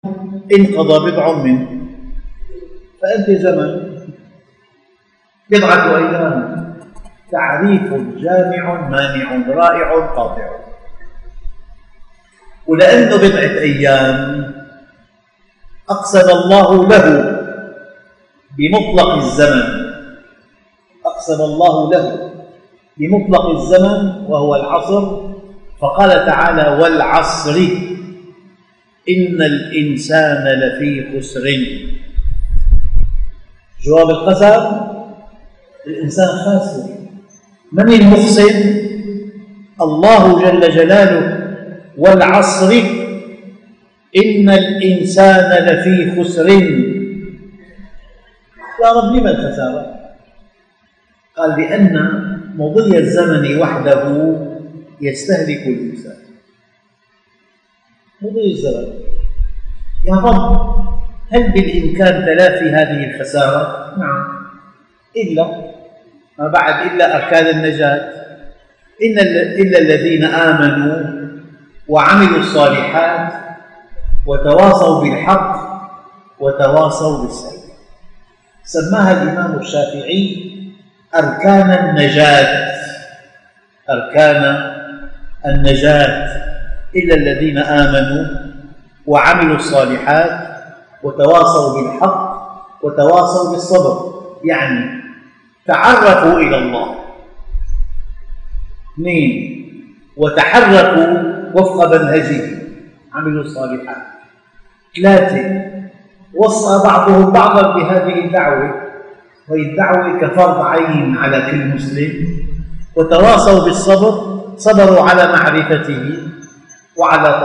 انقضى بضع منه، فأنت زمن بضعة أيام، تعريف جامع مانع رائع قاطع. ولأنه بضعة أيام أقسم الله له بمطلق الزمن، أقسم الله له بمطلق الزمن وهو العصر، فقال تعالى: والعصر إن الإنسان لفي خسر. جواب القسم: الإنسان خاسر. من المخسر؟ الله جل جلاله. والعصر إن الإنسان لفي خسر. يا رب لما الخسارة؟ قال: لأن مضي الزمن وحده يستهلك الإنسان. مضي الزمن. يا رب هل بالإمكان تلافي هذه الخسارة؟ نعم، إلا ما بعد إلا أركان النجاة، إلا الذين آمنوا وعملوا الصالحات وتواصوا بالحق وتواصوا بالصبر. سماها الإمام الشافعي أركان النجاة، أركان النجاة، إلا الذين آمنوا وعملوا الصالحات وتواصوا بالحق وتواصوا بالصبر. يعني تعرفوا إلى الله، 2 وتحركوا وفق منهجه، عملوا الصالحات، 3 وصى بعضهم بعضا بهذه الدعوة، وهي الدعوة كفرض عين على كل مسلم، وتواصوا بالصبر، صبروا على معرفته وعلى